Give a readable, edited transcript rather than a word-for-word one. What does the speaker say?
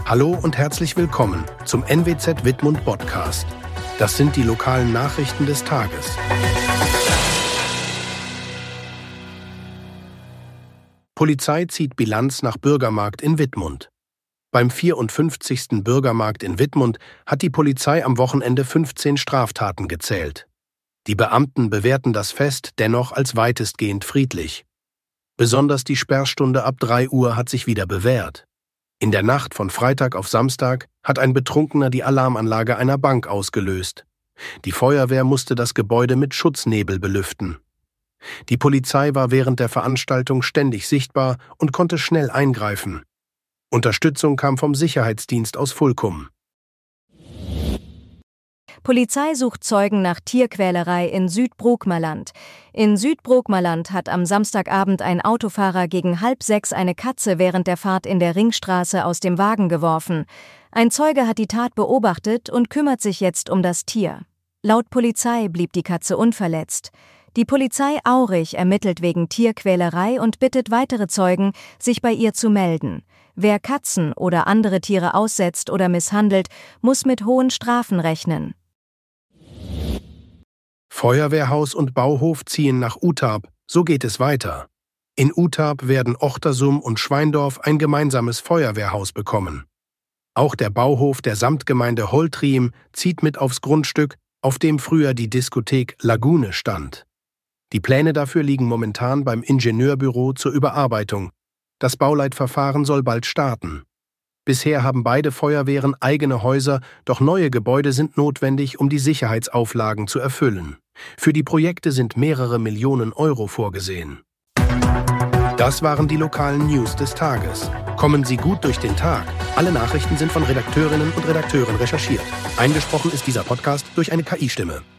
Hallo und herzlich willkommen zum NWZ Wittmund Podcast. Das sind die lokalen Nachrichten des Tages. Polizei zieht Bilanz nach Bürgermarkt in Wittmund. Beim 54. Bürgermarkt in Wittmund hat die Polizei am Wochenende 15 Straftaten gezählt. Die Beamten bewerten das Fest dennoch als weitestgehend friedlich. Besonders die Sperrstunde ab 3 Uhr hat sich wieder bewährt. In der Nacht von Freitag auf Samstag hat ein Betrunkener die Alarmanlage einer Bank ausgelöst. Die Feuerwehr musste das Gebäude mit Schutznebel belüften. Die Polizei war während der Veranstaltung ständig sichtbar und konnte schnell eingreifen. Unterstützung kam vom Sicherheitsdienst aus Fulkum. Polizei sucht Zeugen nach Tierquälerei in Südbrookmerland. In Südbrookmerland hat am Samstagabend ein Autofahrer gegen 5:30 eine Katze während der Fahrt in der Ringstraße aus dem Wagen geworfen. Ein Zeuge hat die Tat beobachtet und kümmert sich jetzt um das Tier. Laut Polizei blieb die Katze unverletzt. Die Polizei Aurich ermittelt wegen Tierquälerei und bittet weitere Zeugen, sich bei ihr zu melden. Wer Katzen oder andere Tiere aussetzt oder misshandelt, muss mit hohen Strafen rechnen. Feuerwehrhaus und Bauhof ziehen nach Utarp, so geht es weiter. In Utarp werden Ochtersum und Schweindorf ein gemeinsames Feuerwehrhaus bekommen. Auch der Bauhof der Samtgemeinde Holtriem zieht mit aufs Grundstück, auf dem früher die Diskothek Lagune stand. Die Pläne dafür liegen momentan beim Ingenieurbüro zur Überarbeitung. Das Bauleitverfahren soll bald starten. Bisher haben beide Feuerwehren eigene Häuser, doch neue Gebäude sind notwendig, um die Sicherheitsauflagen zu erfüllen. Für die Projekte sind mehrere Millionen Euro vorgesehen. Das waren die lokalen News des Tages. Kommen Sie gut durch den Tag. Alle Nachrichten sind von Redakteurinnen und Redakteuren recherchiert. Eingesprochen ist dieser Podcast durch eine KI-Stimme.